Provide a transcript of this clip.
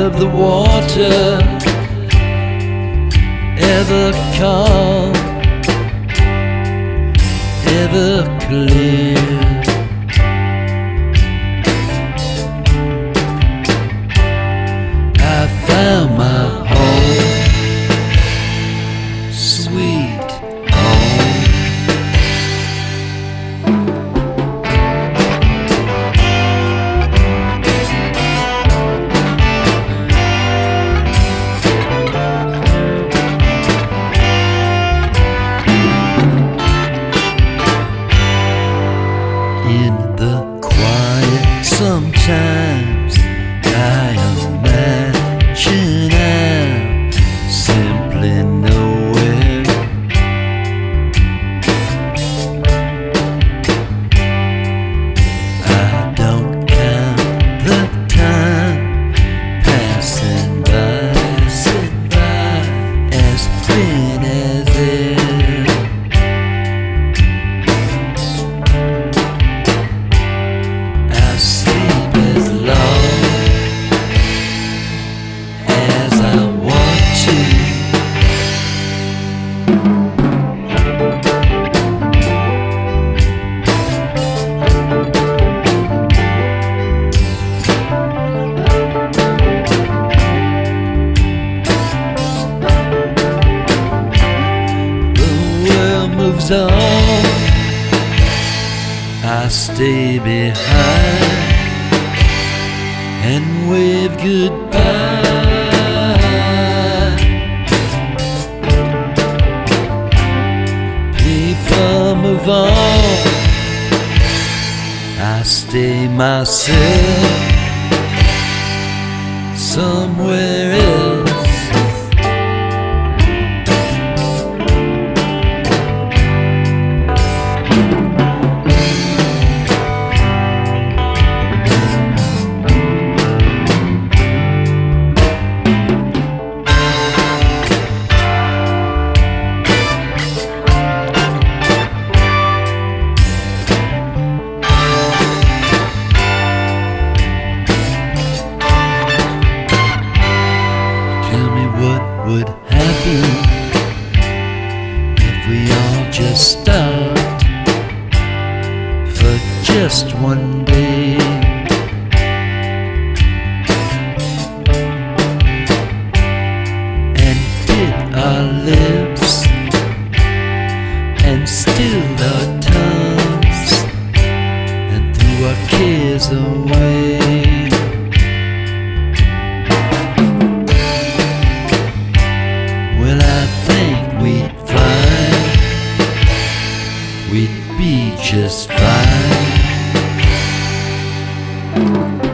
of the water ever calm, ever clear. I found my home, sweet home. In the quiet, sometimes I imagine I'm simply nowhere. I don't count the time passing by, sitting by, as thin as air. I sleep as long as I want to. The world moves on, I stay behind and wave goodbye. People move on, I stay myself somewhere else. Tell me what would happen if we all just stopped for just one day. And bit our lips and stilled our tongues and threw our cares away. Well, I think we'd find we'd be just fine.